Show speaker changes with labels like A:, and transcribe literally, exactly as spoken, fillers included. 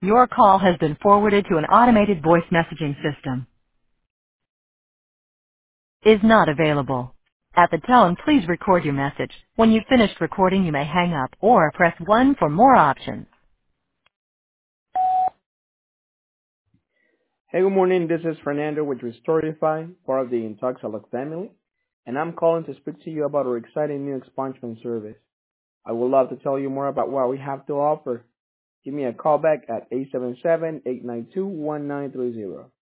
A: Your call has been forwarded to an automated voice messaging system. Is not available. At the tone, please record your message. When you've finished recording, you may hang up or press one for more options.
B: Hey, good morning. This is Fernando with Restorify, part of the Intoxalog family, and I'm calling to speak to you about our exciting new expungement service. I would love to tell you more about what we have to offer. Give me a call back at eight seven seven, eight nine two, one nine three zero.